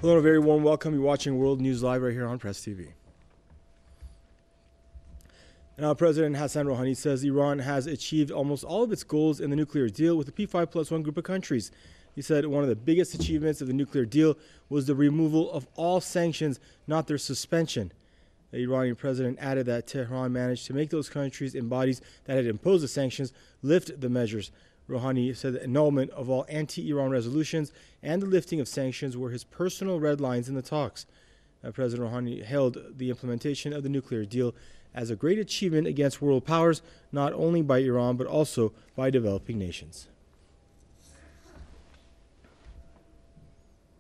Hello, a very warm welcome. You're watching World News Live right here on Press TV. Now, President Hassan Rouhani says Iran has achieved almost all of its goals in the nuclear deal with the P5+1 group of countries. He said one of the biggest achievements of the nuclear deal was the removal of all sanctions, not their suspension. The Iranian president added that Tehran managed to make those countries and bodies that had imposed the sanctions lift the measures. Rouhani said the annulment of all anti-Iran resolutions and the lifting of sanctions were his personal red lines in the talks. President Rouhani hailed the implementation of the nuclear deal as a great achievement against world powers, not only by Iran but also by developing nations.